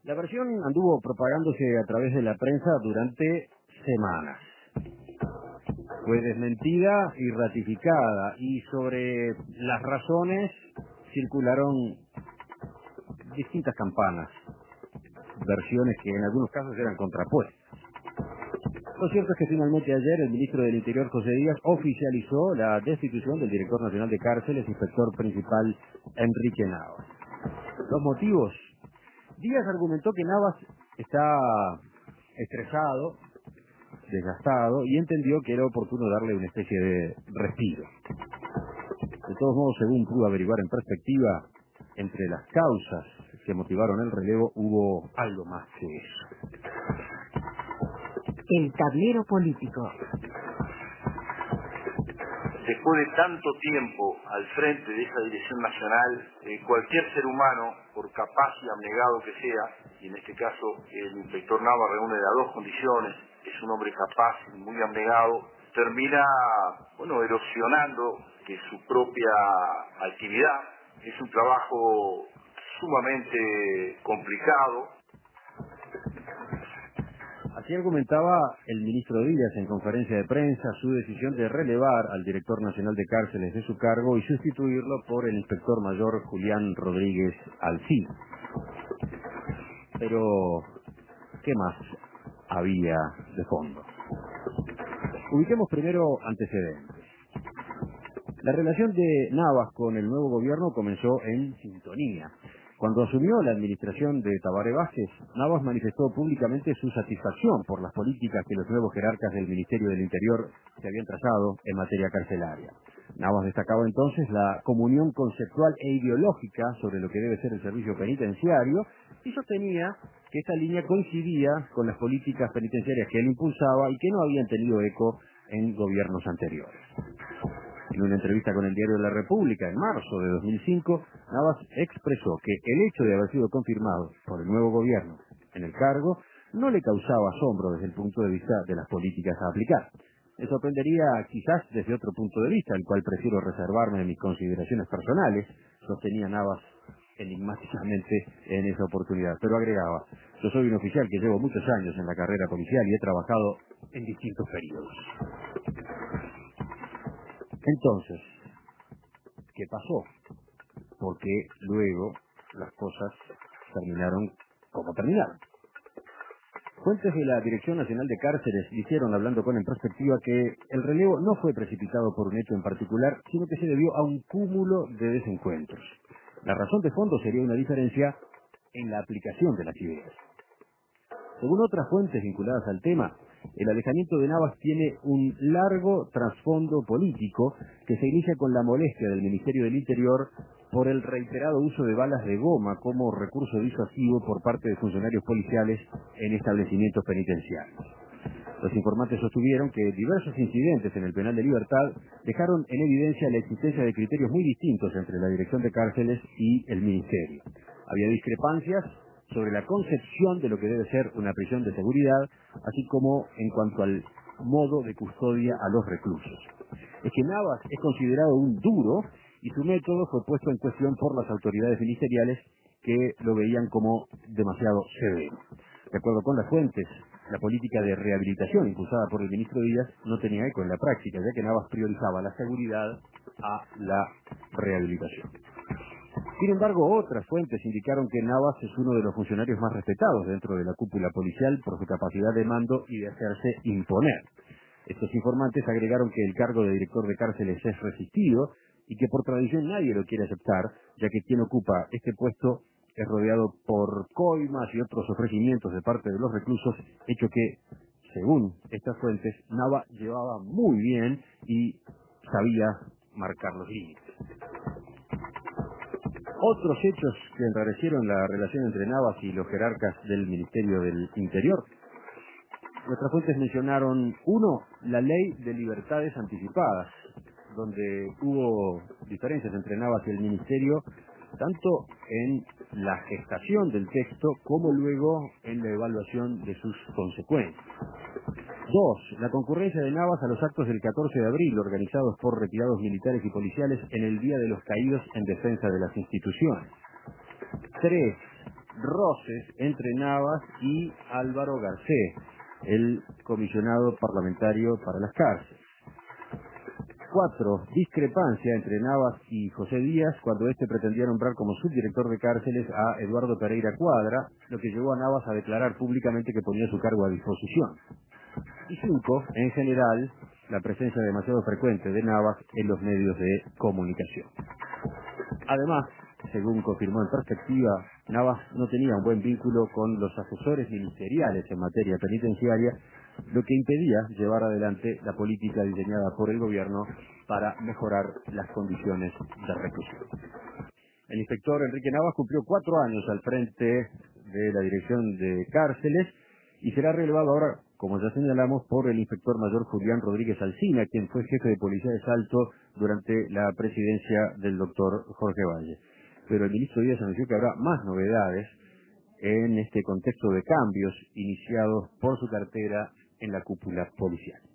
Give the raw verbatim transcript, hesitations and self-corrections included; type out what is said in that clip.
La versión anduvo propagándose a través de la prensa durante semanas. Fue desmentida y ratificada, y sobre las razones circularon distintas campanas, versiones que en algunos casos eran contrapuestas. Lo cierto es que finalmente ayer el ministro del Interior, José Díaz, oficializó la destitución del director nacional de cárceles, inspector principal Enrique Navas. Los motivos: Díaz argumentó que Navas está estresado, desgastado, y entendió que era oportuno darle una especie de respiro. De todos modos, según pudo averiguar en perspectiva, entre las causas que motivaron el relevo hubo algo más que eso. El tablero político. Después de tanto tiempo al frente de esa dirección nacional, eh, cualquier ser humano, por capaz y abnegado que sea, y en este caso el inspector Navas reúne las dos condiciones, es un hombre capaz y muy abnegado, termina, bueno, erosionando que su propia actividad. Es un trabajo sumamente complicado. Así argumentaba el ministro Díaz en conferencia de prensa su decisión de relevar al director nacional de cárceles de su cargo y sustituirlo por el inspector mayor Julián Rodríguez Alcina. Pero, ¿qué más había de fondo? Ubiquemos primero antecedentes. La relación de Navas con el nuevo gobierno comenzó en sintonía. Cuando asumió la administración de Tabaré Vázquez, Navas manifestó públicamente su satisfacción por las políticas que los nuevos jerarcas del Ministerio del Interior se habían trazado en materia carcelaria. Navas destacaba entonces la comunión conceptual e ideológica sobre lo que debe ser el servicio penitenciario y sostenía que esta línea coincidía con las políticas penitenciarias que él impulsaba y que no habían tenido eco en gobiernos anteriores. En una entrevista con el diario La República en marzo de dos mil cinco, Navas expresó que el hecho de haber sido confirmado por el nuevo gobierno en el cargo no le causaba asombro desde el punto de vista de las políticas a aplicar. Me sorprendería quizás desde otro punto de vista, el cual prefiero reservarme de mis consideraciones personales, sostenía Navas enigmáticamente en esa oportunidad. Pero agregaba: yo soy un oficial que llevo muchos años en la carrera policial y he trabajado en distintos periodos. Entonces, ¿qué pasó? Porque luego las cosas terminaron como terminaron. Fuentes de la Dirección Nacional de Cárceles dijeron, hablando con En Perspectiva, que el relevo no fue precipitado por un hecho en particular, sino que se debió a un cúmulo de desencuentros. La razón de fondo sería una diferencia en la aplicación de las ideas. Según otras fuentes vinculadas al tema, el alejamiento de Navas tiene un largo trasfondo político que se inicia con la molestia del Ministerio del Interior por el reiterado uso de balas de goma como recurso disuasivo por parte de funcionarios policiales en establecimientos penitenciarios. Los informantes sostuvieron que diversos incidentes en el penal de Libertad dejaron en evidencia la existencia de criterios muy distintos entre la Dirección de Cárceles y el Ministerio. Había discrepancias sobre la concepción de lo que debe ser una prisión de seguridad, así como en cuanto al modo de custodia a los reclusos. Es que Navas es considerado un duro y su método fue puesto en cuestión por las autoridades ministeriales que lo veían como demasiado severo. De acuerdo con las fuentes, la política de rehabilitación impulsada por el ministro Díaz no tenía eco en la práctica, ya que Navas priorizaba la seguridad a la rehabilitación. Sin embargo, otras fuentes indicaron que Navas es uno de los funcionarios más respetados dentro de la cúpula policial por su capacidad de mando y de hacerse imponer. Estos informantes agregaron que el cargo de director de cárceles es resistido y que por tradición nadie lo quiere aceptar, ya que quien ocupa este puesto es rodeado por coimas y otros ofrecimientos de parte de los reclusos, hecho que, según estas fuentes, Navas llevaba muy bien y sabía marcar los límites. Otros hechos que enrarecieron la relación entre Navas y los jerarcas del Ministerio del Interior. Nuestras fuentes mencionaron, uno, la ley de libertades anticipadas, donde hubo diferencias entre Navas y el Ministerio, tanto en la gestación del texto como luego en la evaluación de sus consecuencias. Dos, la concurrencia de Navas a los actos del catorce de abril organizados por retirados militares y policiales en el Día de los Caídos en defensa de las instituciones. Tres, roces entre Navas y Álvaro Garcés, el comisionado parlamentario para las cárceles. Cuatro, discrepancia entre Navas y José Díaz cuando éste pretendía nombrar como subdirector de cárceles a Eduardo Pereira Cuadra, lo que llevó a Navas a declarar públicamente que ponía su cargo a disposición. Y cinco, en general, la presencia demasiado frecuente de Navas en los medios de comunicación. Además, según confirmó en perspectiva, Navas no tenía un buen vínculo con los asesores ministeriales en materia penitenciaria, lo que impedía llevar adelante la política diseñada por el gobierno para mejorar las condiciones de reclusión. El inspector Enrique Navas cumplió cuatro años al frente de la Dirección de Cárceles y será relevado ahora, como ya señalamos, por el inspector mayor Julián Rodríguez Alsina, quien fue jefe de policía de Salto durante la presidencia del doctor Jorge Valle. Pero el ministro Díaz anunció que habrá más novedades en este contexto de cambios iniciados por su cartera en la cúpula policial.